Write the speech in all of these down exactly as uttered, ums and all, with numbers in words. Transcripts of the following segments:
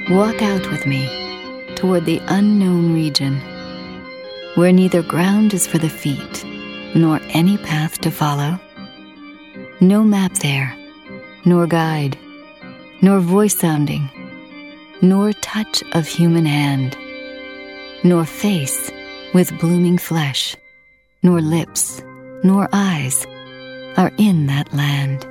Walk out with me toward the unknown region, where neither ground is for the feet, nor any path to follow. No map there, nor guide, nor voice sounding, nor touch of human hand, nor face with blooming flesh, nor lips, nor eyes are in that land.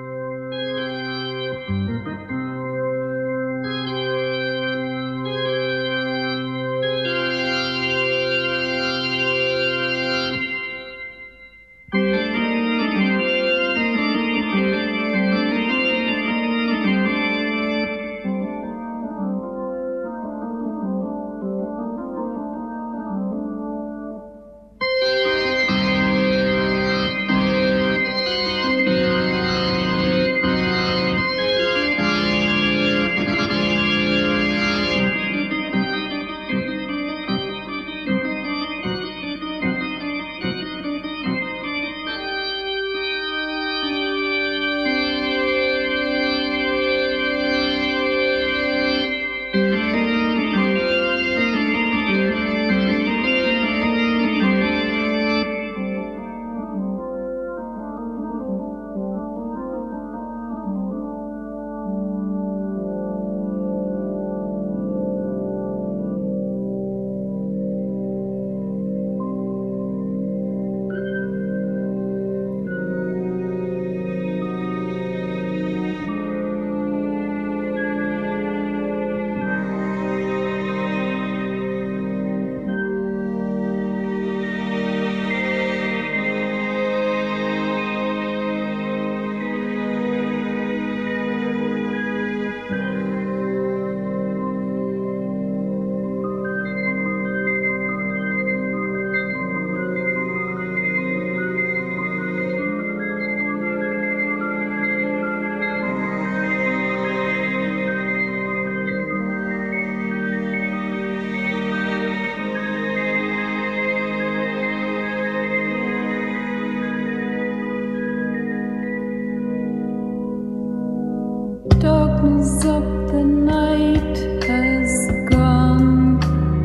Darkness of the night has gone.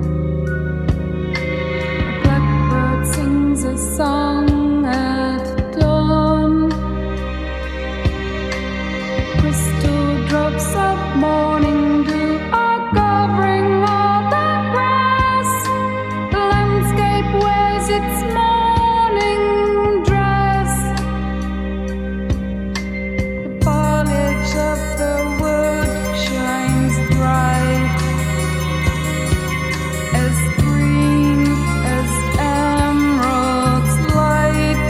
A blackbird sings a song at dawn. Crystal drops of morning dew are covering all the grass. The landscape wears its morning dress. The foliage of the wood shines bright, as green as emerald's light.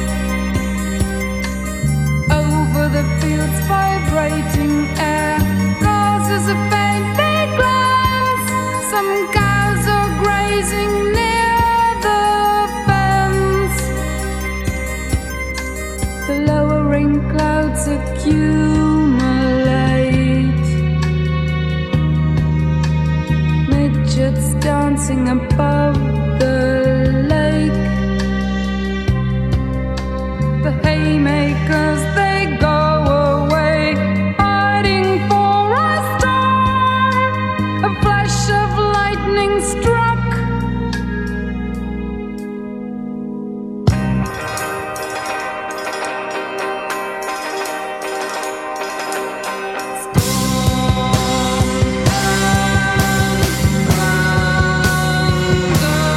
Over the fields vibrating air causes a faint big glance. Some cows are grazing near the fence. The lowering clouds accumulate, midgets dancing above the lake. The haymakers, they go away, hiding for a storm. A flash of lightning struck. Storm and thunder.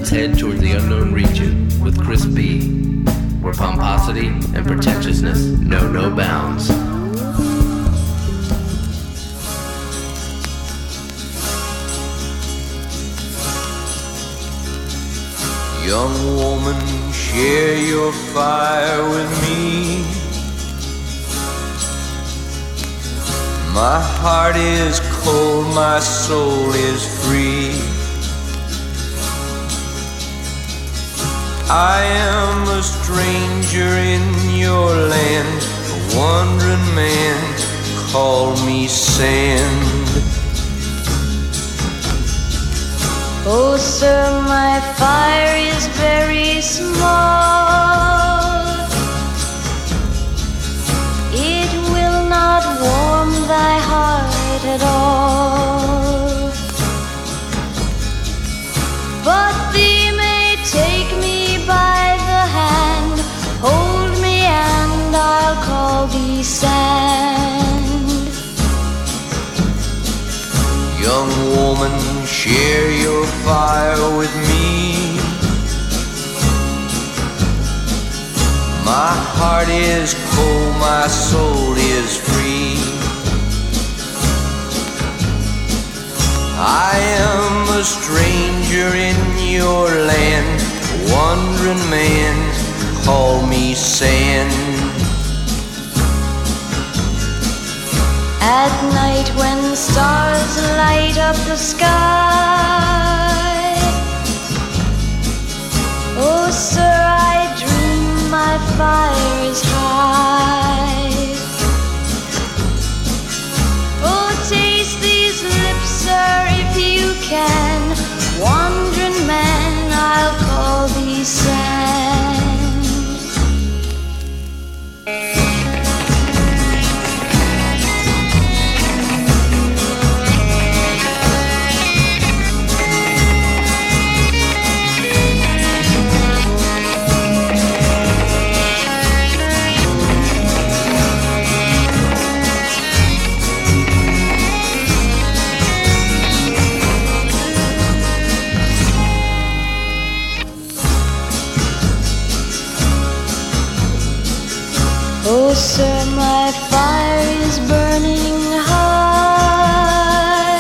Let's head toward the unknown region with Chris B, where pomposity and pretentiousness know no bounds. Young woman, share your fire with me. My heart is cold, my soul is free. I am a stranger in your land, a wandering man, call me sand. Oh, sir, my fire is very small. It will not warm thy heart at all. But thee may take me by the hand, hold me and I'll call thee sand. Young woman, share your fire with me. My heart is cold, my soul is free. I am a stranger in your land, a wandering man, call me sand. At night when stars light up the sky, oh sir, I dream my fire is high. Oh, taste these lips, sir, if you can. Wandering man, I'll call thee sand. Oh, sir, my fire is burning high.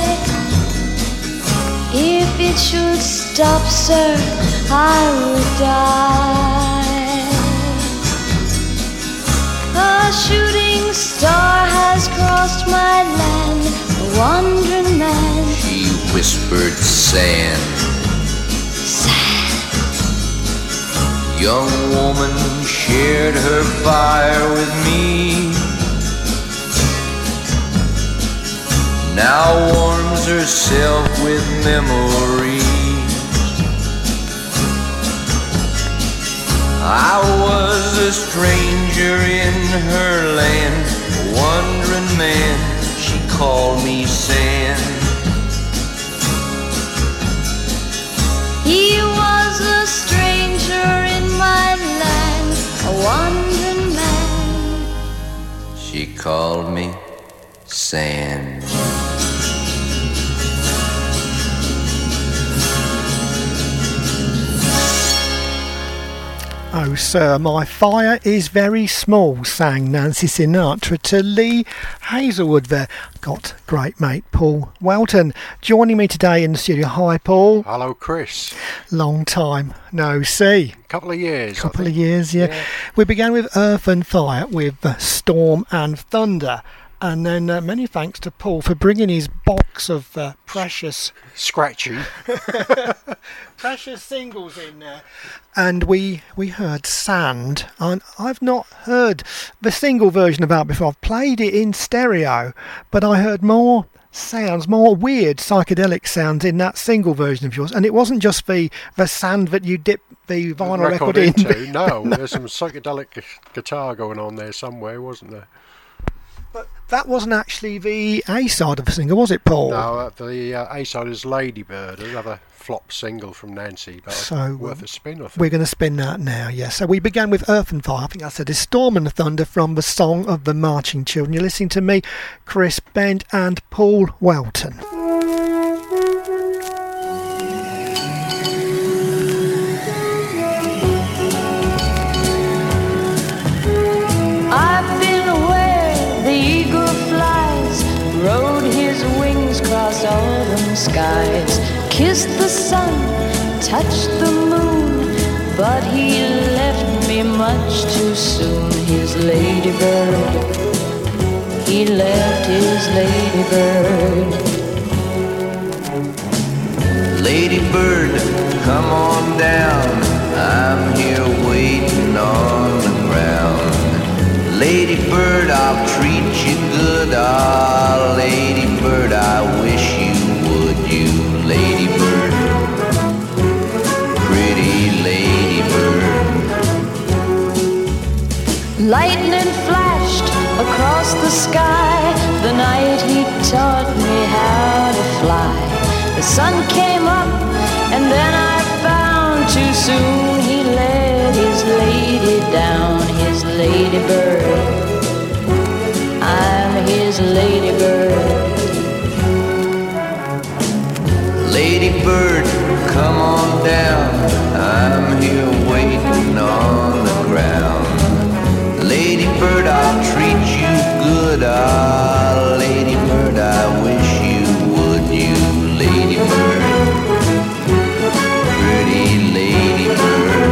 If it should stop, sir, I will die. A shooting star has crossed my land, a wandering man. She whispered sand. Young woman shared her fire with me. Now warms herself with memories. I was a stranger in her land, a wandering man, she called me sand. He was a stranger in my land, a wandering man. She called me sand. Oh, sir, my fire is very small, sang Nancy Sinatra to Lee Hazelwood there. Got great mate Paul Welton joining me today in the studio. Hi, Paul. Hello, Chris. Long time no see. Couple of years. Couple of years, yeah. yeah. We began with Earth and Fire, with uh, Storm and Thunder. And then uh, many thanks to Paul for bringing his box of uh, precious... Scratchy. precious singles in there. And we we heard Sand. And I've not heard the single version of that before. I've played it in stereo, but I heard more sounds, more weird psychedelic sounds in that single version of yours. And it wasn't just the, the sand that you dip the vinyl the record, record into. In. No, no, there's some psychedelic gu- guitar going on there somewhere, wasn't there? But that wasn't actually the A-side of the single, was it, Paul? No, uh, the uh, A-side is Ladybird, another flop single from Nancy, but so worth a spin, I think. We're going to spin that now, yes. So we began with Earth and Fire. I think I said it's Storm and Thunder from the Song of the Marching Children. You're listening to me, Chris Bent, and Paul Welton. rode his wings across autumn skies, kissed the sun, touched the moon, but he left me much too soon. His ladybird, he left his ladybird. Ladybird, come on down, I'm here waiting on the ground. Ladybird, I'll treat you good. Ah, ladybird, I wish you would. You ladybird, pretty ladybird. Lightning flashed across the sky the night he taught me how to fly. The sun came up and then I found too soon he let his lady down. His ladybird, I'm his ladybird. Ladybird, come on down, I'm here waiting on the ground. Ladybird, I'll treat you good. Ah, ladybird, I wish you would. You ladybird, pretty ladybird.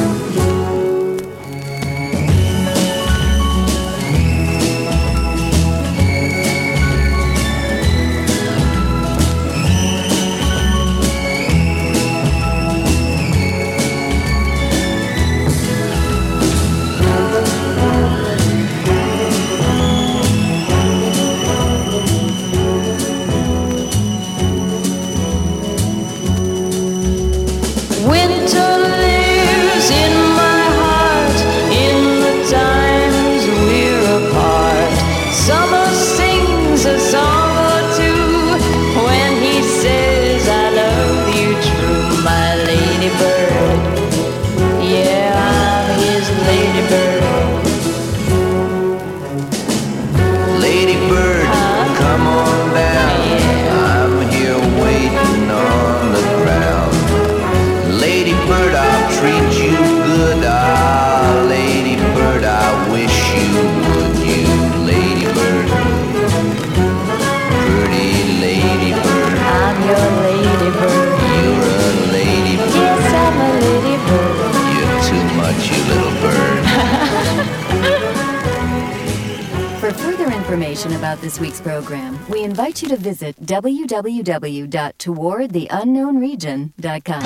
About this week's program, we invite you to visit w w w dot toward the unknown region dot com.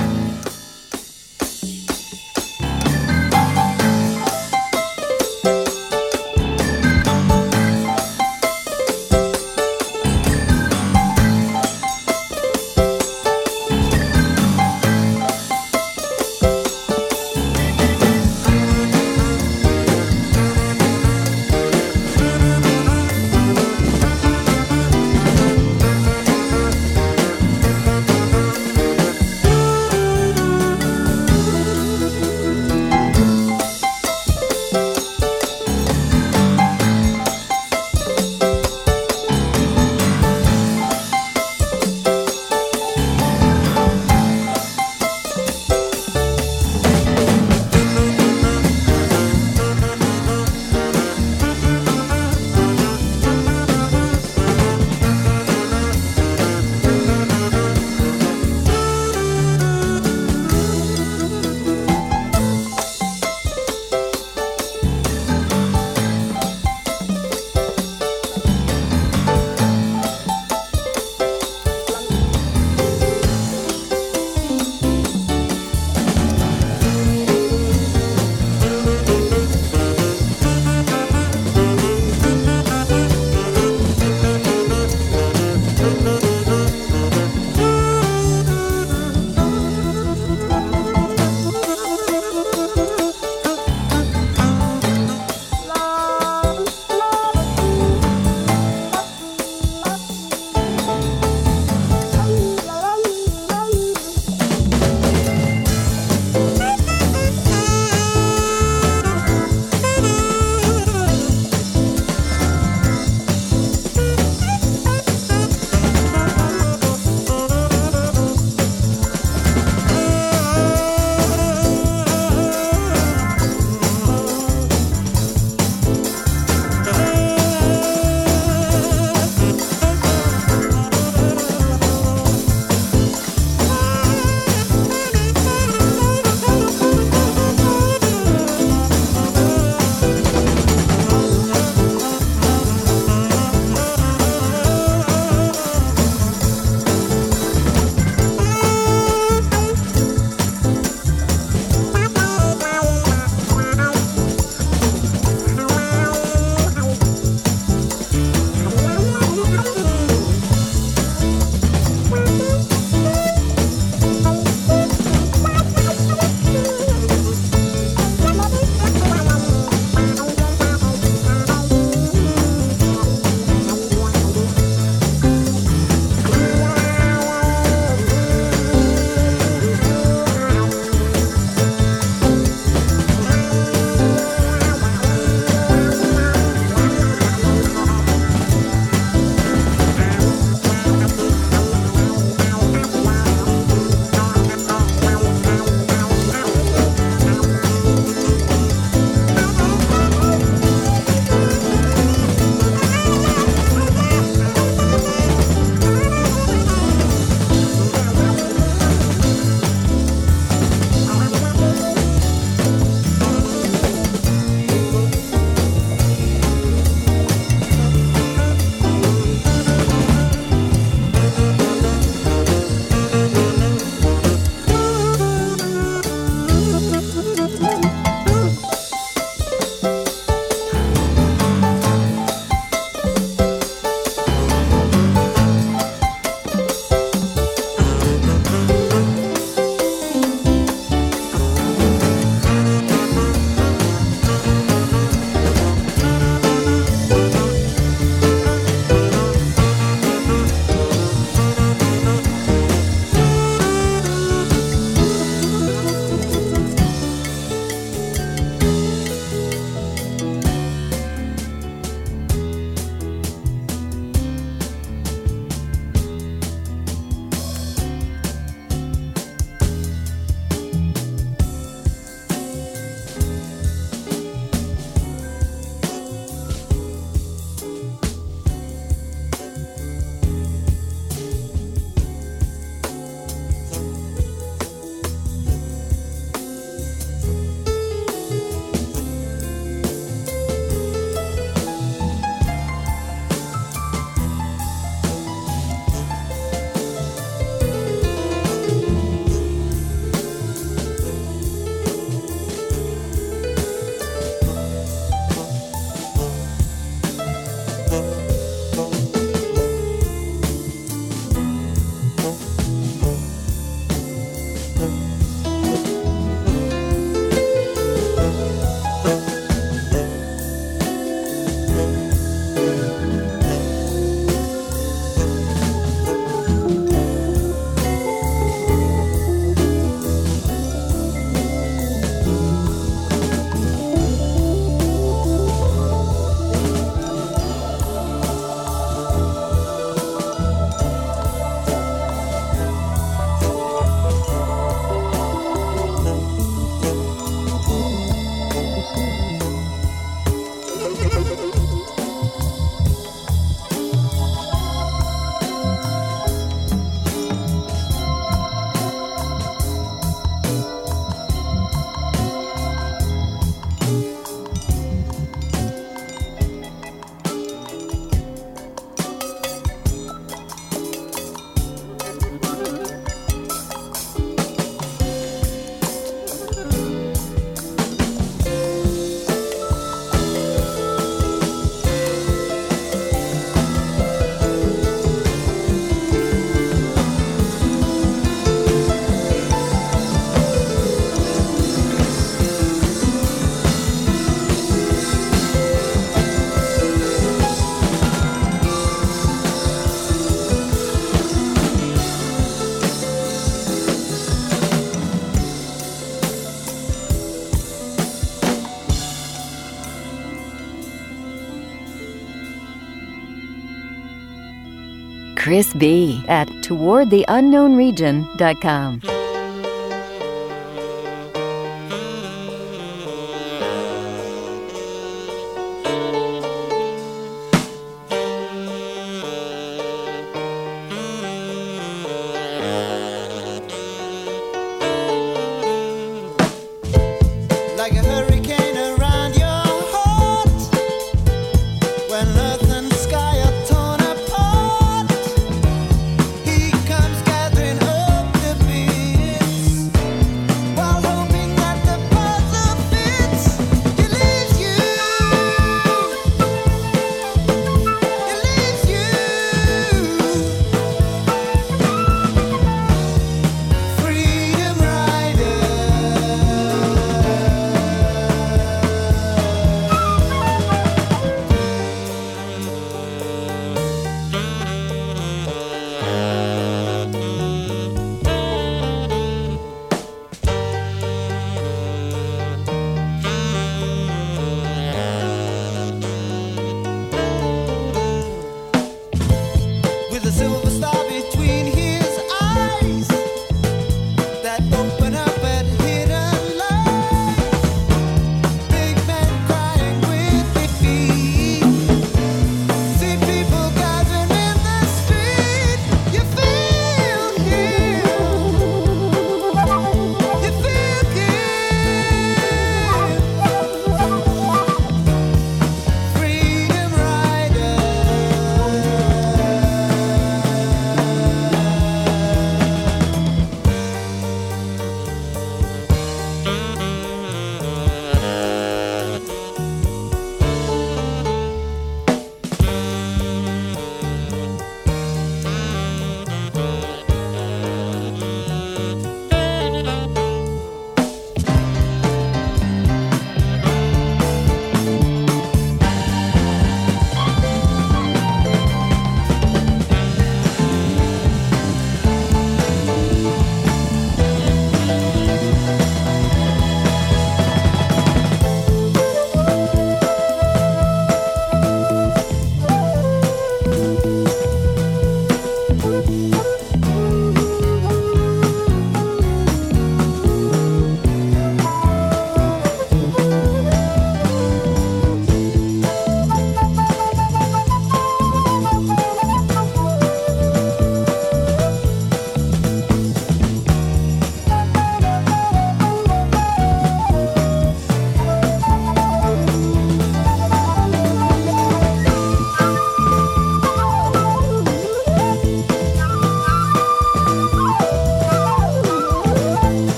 Chris B. at toward the unknown region dot com.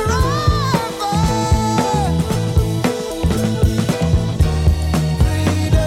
Freedom.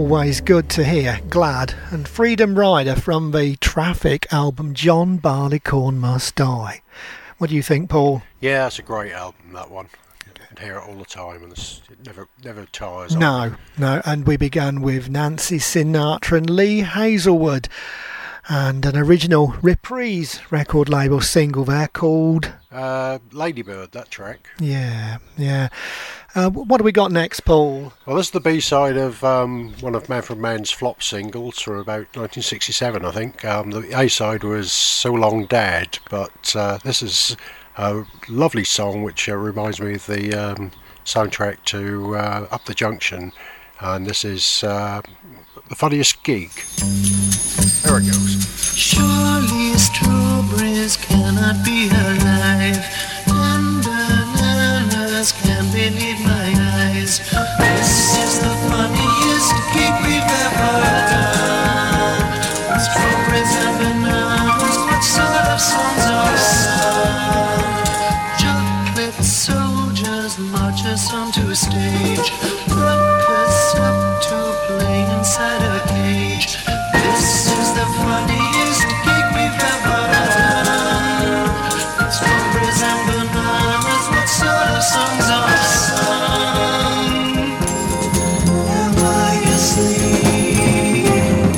always good to hear Glad and Freedom Rider from the Traffic album John Barleycorn Must Die. What do you think, Paul? Yeah, it's a great album, that one. You can hear it all the time, and it's, it never never tires. No, no, and we began with Nancy Sinatra and Lee Hazelwood, and an original Reprise record label single there called uh, Ladybird, that track. Yeah, yeah. Uh, what do we got next, Paul? Well, this is the B-side of um, one of Manfred Mann's flop singles from about nineteen sixty-seven, I think. Um, the A-side was So Long Dad, but uh, this is a lovely song which uh, reminds me of the um, soundtrack to uh, Up the Junction, and this is uh, The Funniest Gig. There it goes. Surely strawberries cannot be alive, and bananas can't believe my eyes. This is the funniest gig we've ever done. Strawberries and bananas, what sort of songs are sung? Chocolate soldiers march us onto a stage, rock us up to play inside a cage. This is the funniest gig we've ever done. Strawberries and bananas, what sort of songs are sung? Am I asleep?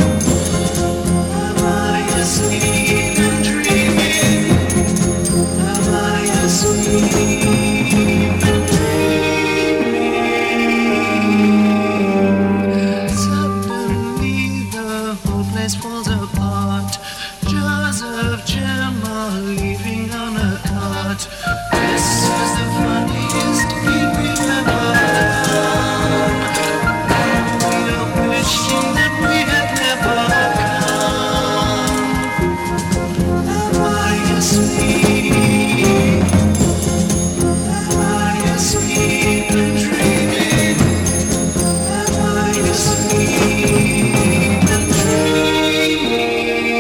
Am I asleep and dreaming? Am I asleep and dreaming? Suddenly the whole place falls apart. Jars of jam are leaving on a cart. This is the funniest gig we've ever done. We are wishing that we had never come. Am I asleep? Am I asleep and dreaming? Am I asleep and dreaming?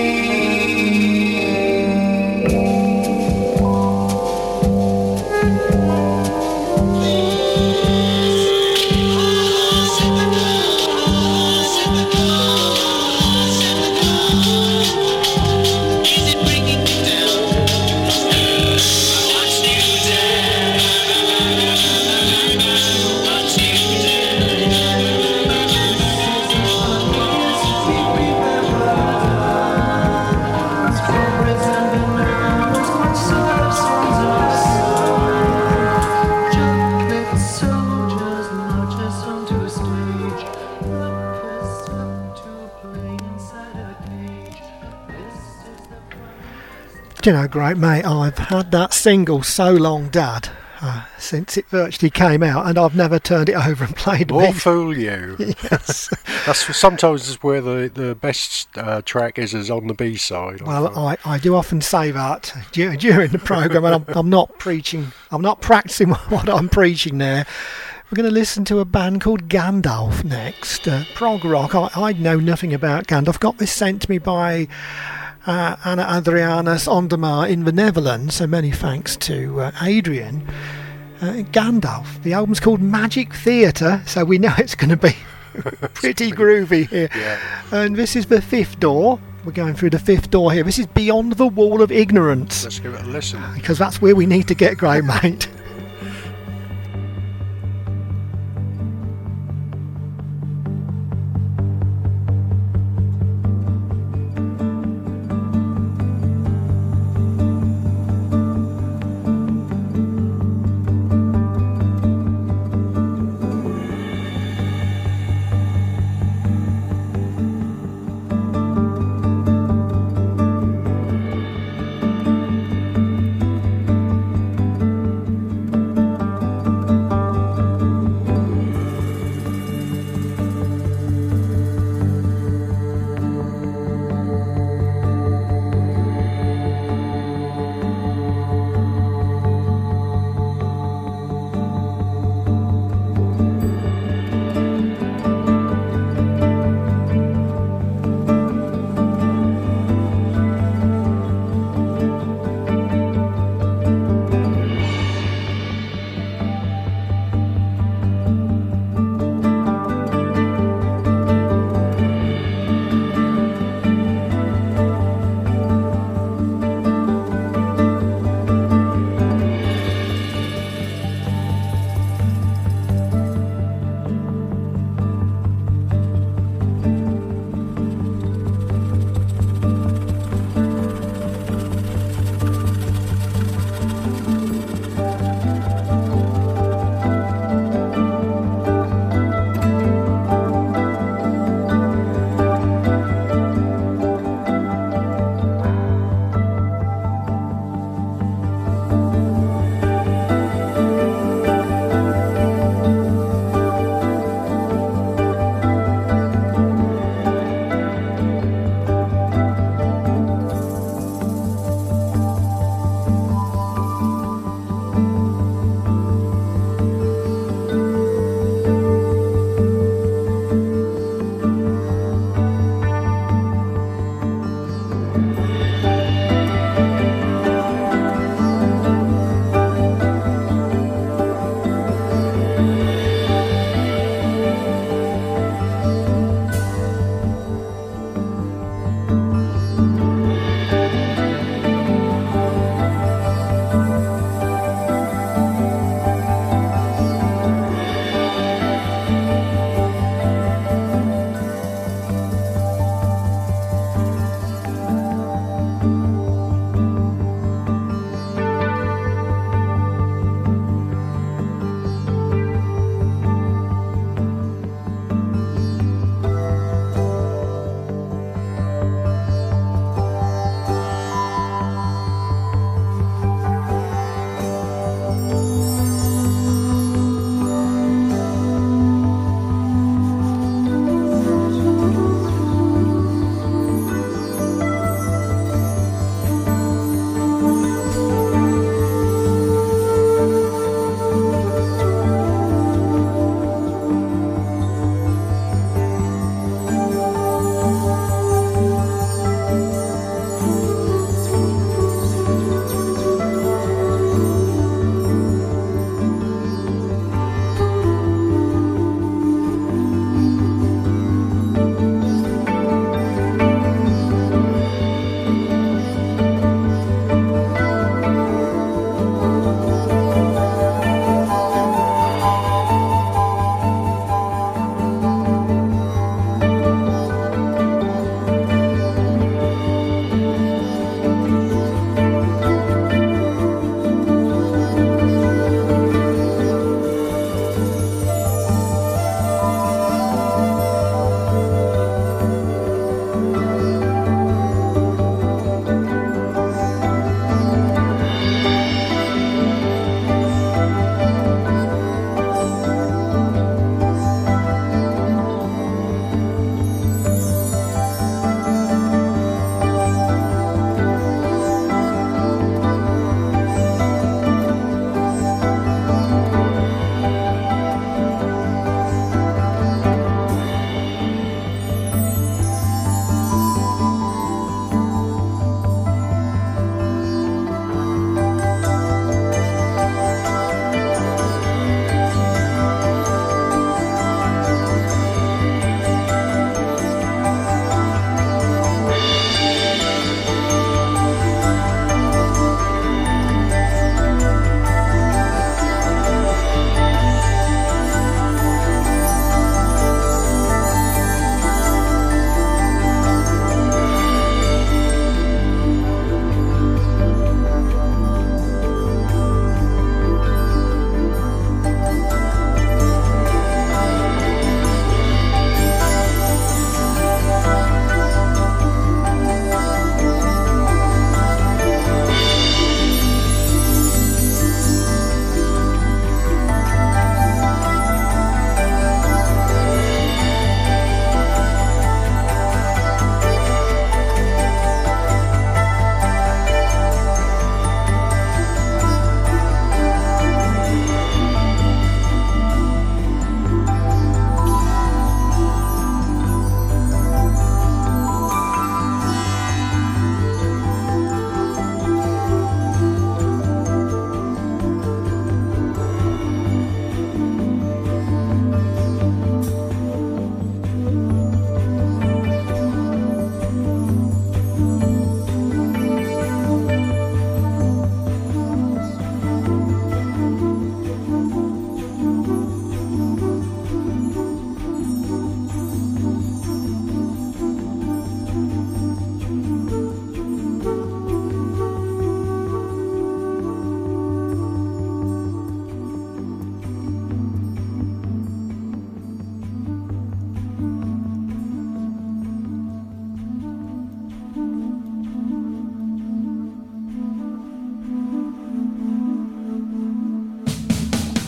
Strawberries and bananas, what sort of songs are sung? Chocolate soldiers march us onto a stage, rock us up to play inside a cage. This is the Do you know, great mate, I've had that single So Long Dad uh, since it virtually came out, and I've never turned it over and played Or it. fool you. Yes. That's sometimes is where the the best uh, track is is on the B side. Well, I, I do often say that dur- during the programme, and I'm, I'm not preaching, I'm not practising what I'm preaching there. We're going to listen to a band called Gandalf next, uh, prog rock. I, I know nothing about Gandalf. Got this sent to me by uh, Anna Adriana Ondemar in the Netherlands, so many thanks to uh, Adrian. Uh, Gandalf, the album's called Magic Theatre, so we know it's going to be pretty groovy here. Yeah. And this is the fifth door. We're going through the fifth door here. This is Beyond the Wall of Ignorance, Let's give it a listen. because that's where we need to get, great mate.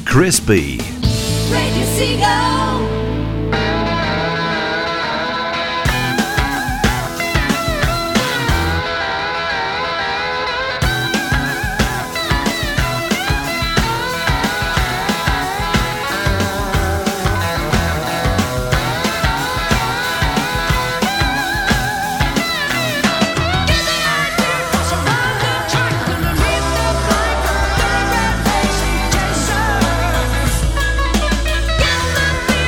Chris B. Radio Seagull. Get my feet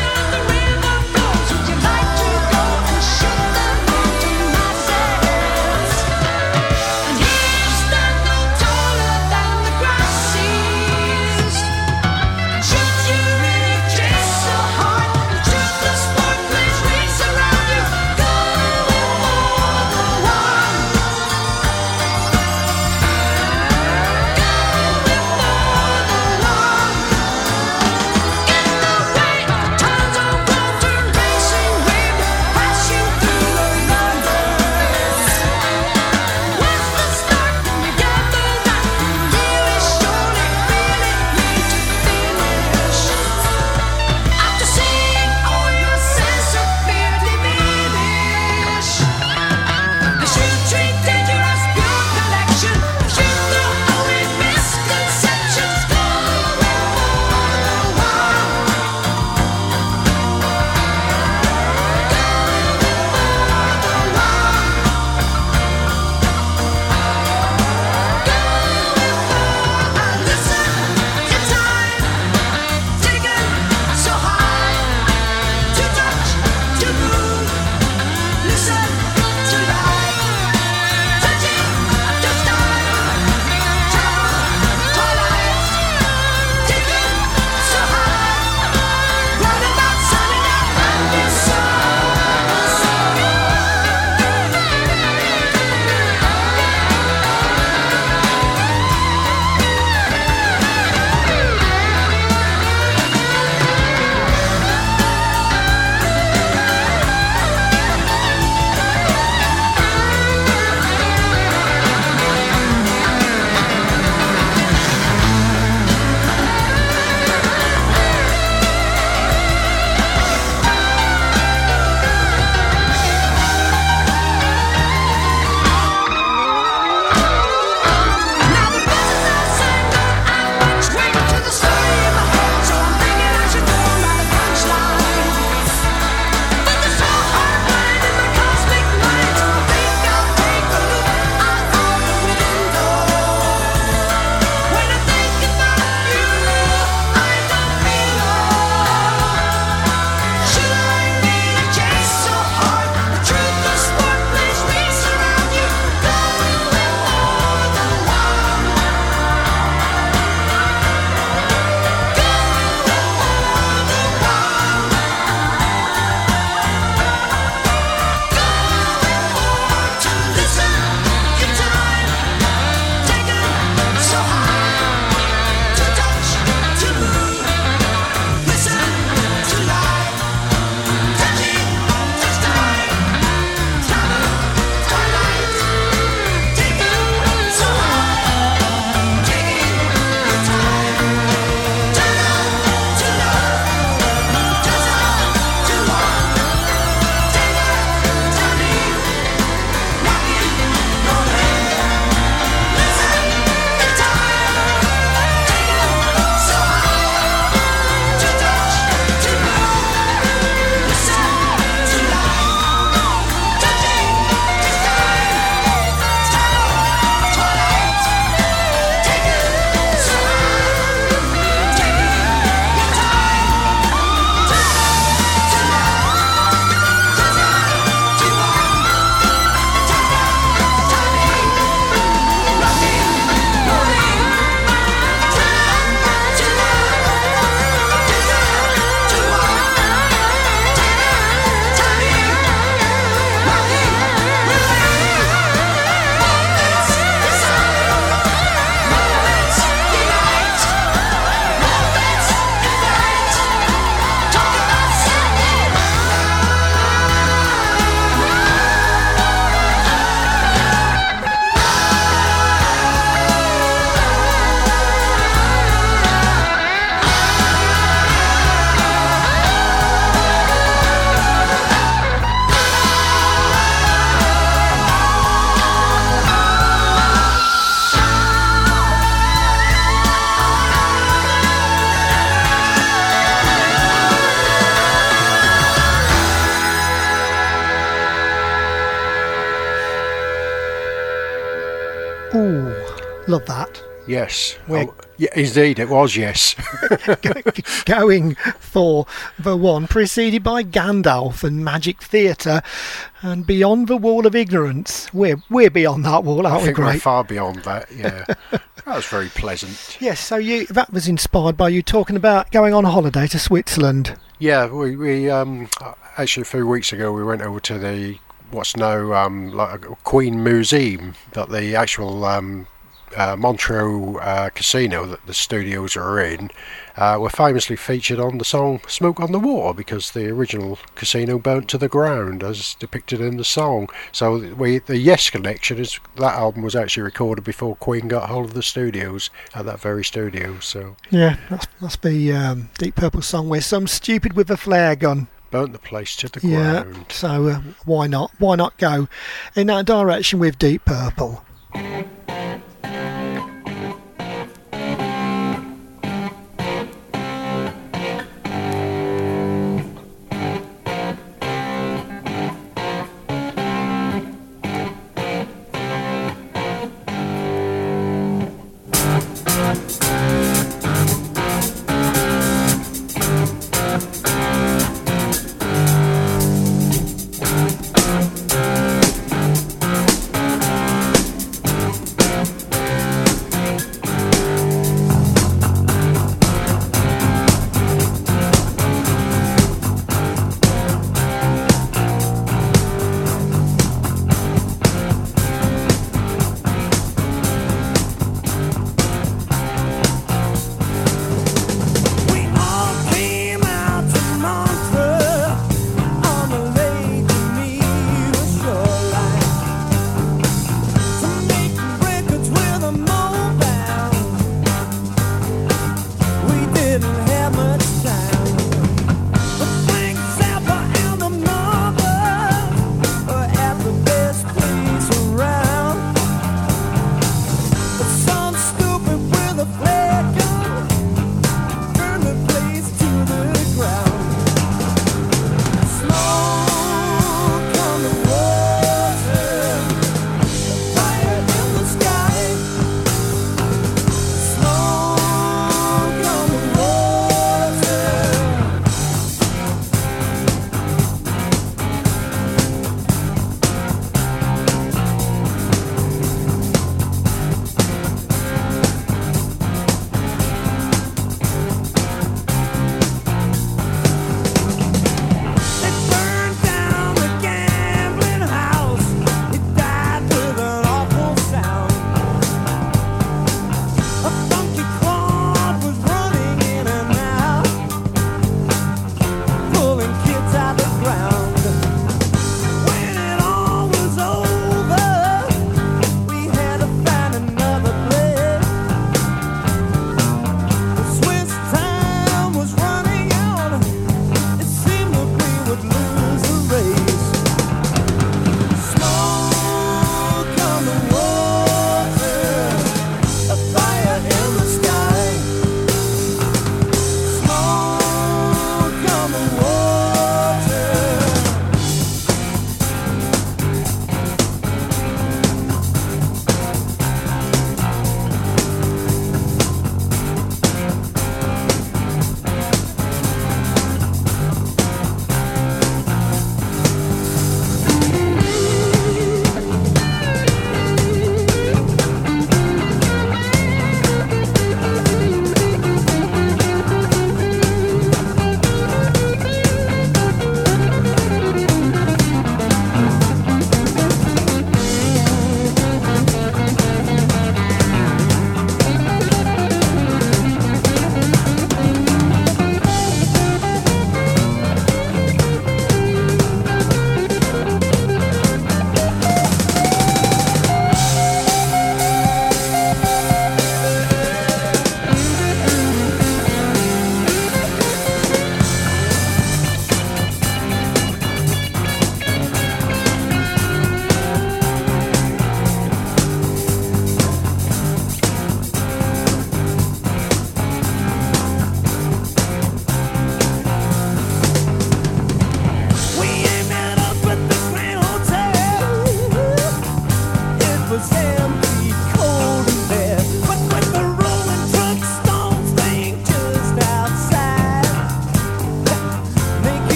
Ooh, love that. Yes. We're- Oh, yeah, indeed, it was, yes. Going for the one, preceded by Gandalf and Magic Theatre, and Beyond the Wall of Ignorance. We're we're beyond that wall, aren't I we? think we're Great. far beyond that, yeah. That was very pleasant. Yes. So you that was inspired by you talking about going on a holiday to Switzerland. Yeah, we, we um, actually a few weeks ago we went over to the what's now um, like a Queen Museum, but the actual um, uh, Montreux uh, casino that the studios are in uh, were famously featured on the song Smoke on the Water, because the original casino burnt to the ground as depicted in the song. So we, the Yes Connection is that album was actually recorded before Queen got hold of the studios at that very studio. So Yeah, that must be um, Deep Purple song where some stupid with a flare gun. burnt the place to the Yeah. ground. So uh, why not? Why not go in that direction with Deep Purple?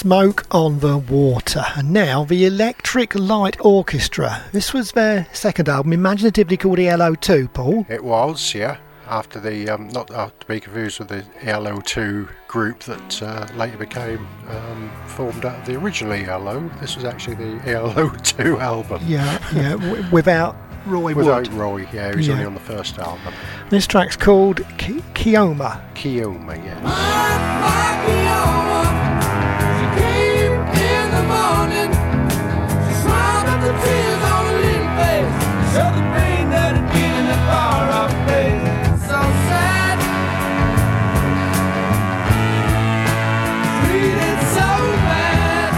Smoke on the Water. And now the Electric Light Orchestra. This was their second album, imaginatively called E L O two, Paul. It was, yeah. After the, um, not uh, to be confused with the E L O two group that uh, later became um, formed out of the original E L O. This was actually the E L O two album. Yeah, yeah, w- without Roy Without Wood. Roy, yeah, he was Yeah. only on the first album. This track's called Ki- Kioma. Kioma, yeah. She came in the morning. She smiled at the tears on her little face. Showed the pain that had been in that far off place. So sad, treated so bad.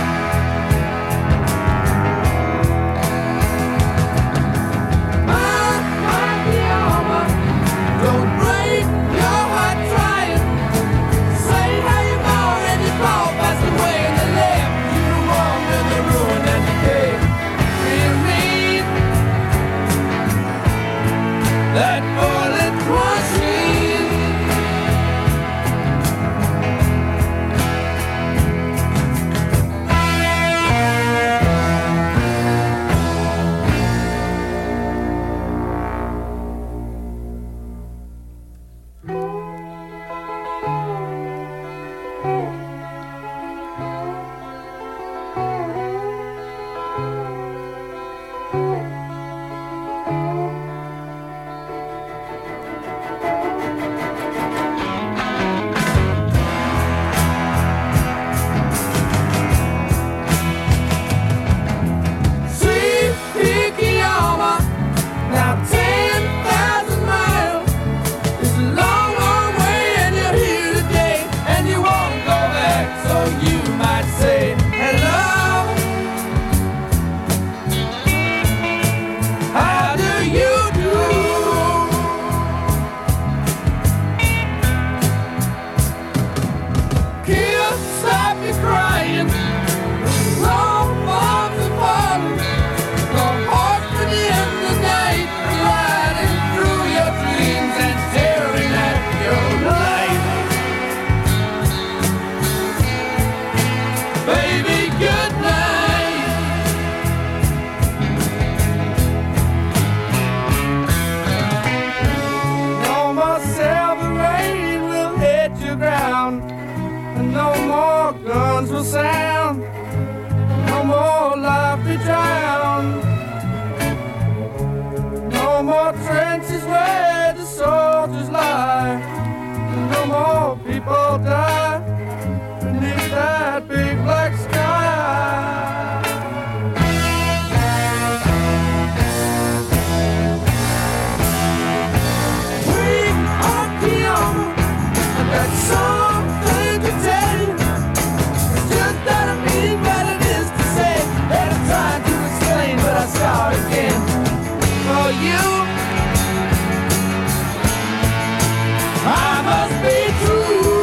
My, my Kioma, don't break your heart trying. Say how you are and you fall past the way and they left you to walk in the ruin and decay. Real mean, that bullet machine. Sweet Kioma, now ten thousand miles. It's a long, long way and you're here today and you won't go back, so you might say hello. How do you do? Kid, stop your crying. Long bombs are falling. Go hard for the end of the night, riding through your dreams and tearing at your life. Baby, good night. No more silver rain will hit your ground, and no more guns will sound. No more life be drowned. No more trenches where the soldiers lie. No more people die beneath that big black sky. We are Kioma. I got something to tell you. It's just that I mean what it is to say. And I'm trying to explain, but I start again. For you, I must be true.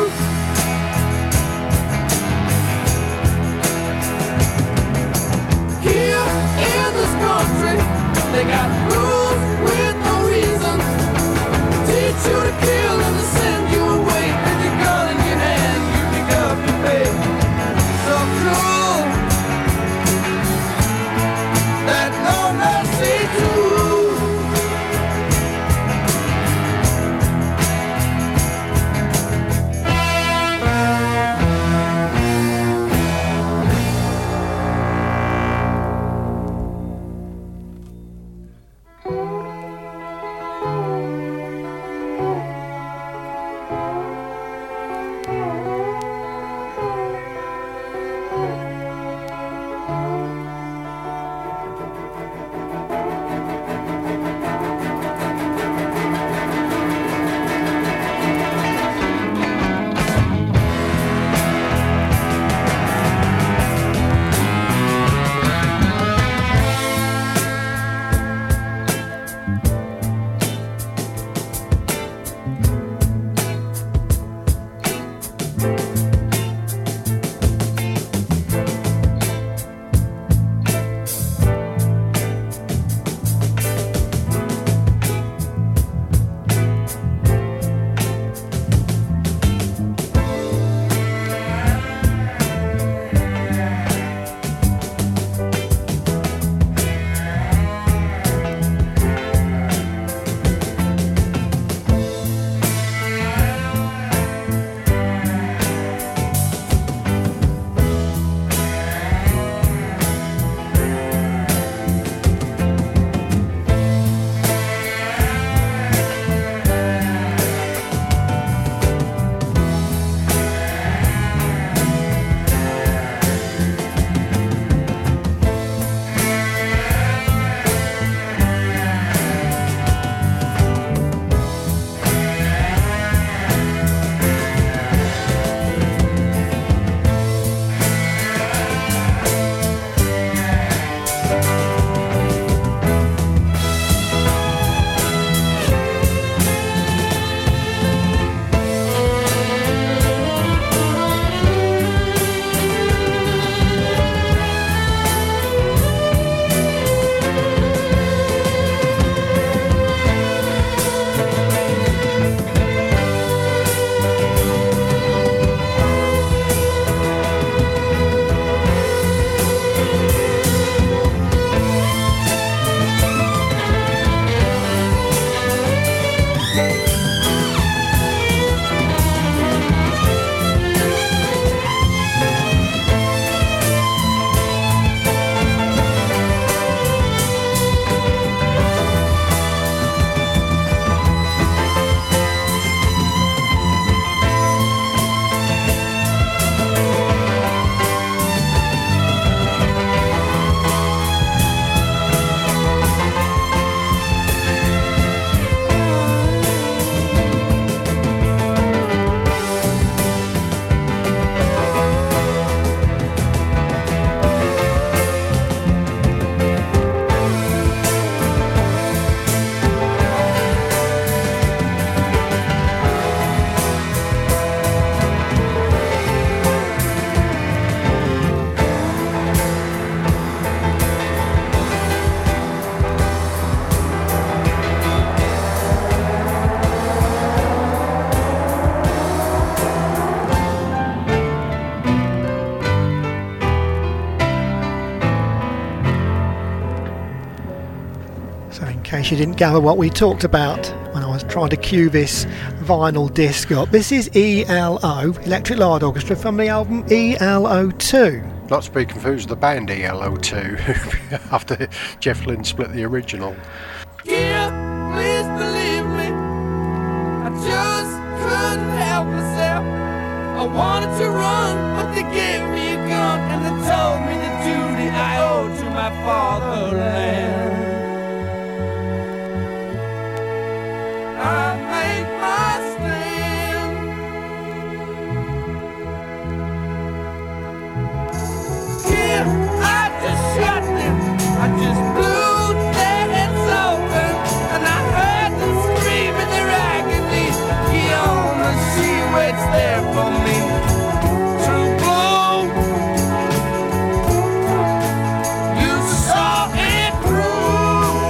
Here in this country, they got rules with no reason. Teach you to kill and to send you away. With your gun in your hand, you pick up your pay. So cruel that no mercy true. So in case you didn't gather what we talked about when I was trying to cue this vinyl disc up, this is E L O, Electric Light Orchestra, from the album E L O two. Not to be confused with the band E L O two, after Jeff Lynne split the original. Yeah, please believe me, I just couldn't help myself. I wanted to run, but they gave me a gun and they told me the duty I owe to my fatherland. I made my stand. Yeah, I just shot them, I just blew their heads open, and I heard them scream in their agony. Kiona, she waits there for me to blow. You saw it through.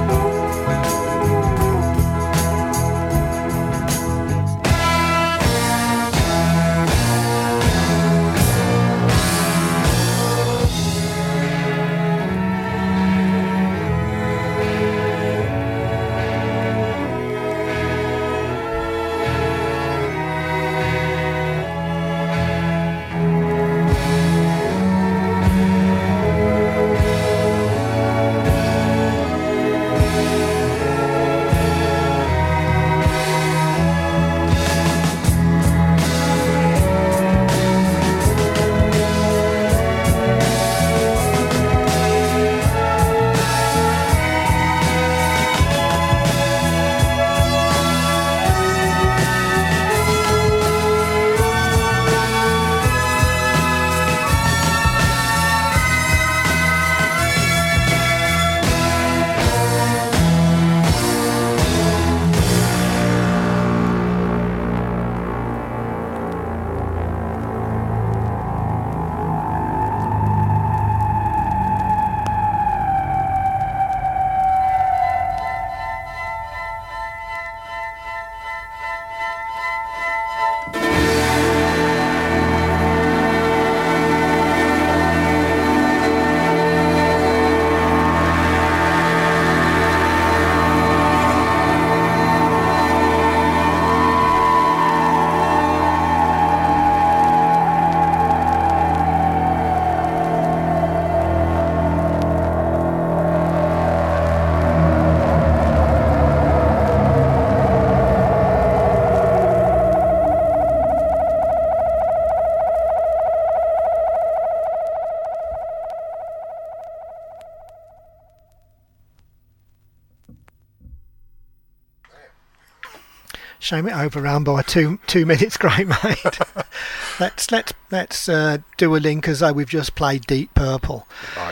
Shame it overran by two two minutes, great mate. let's let's let's uh, do a link as though we've just played Deep Purple. Oh,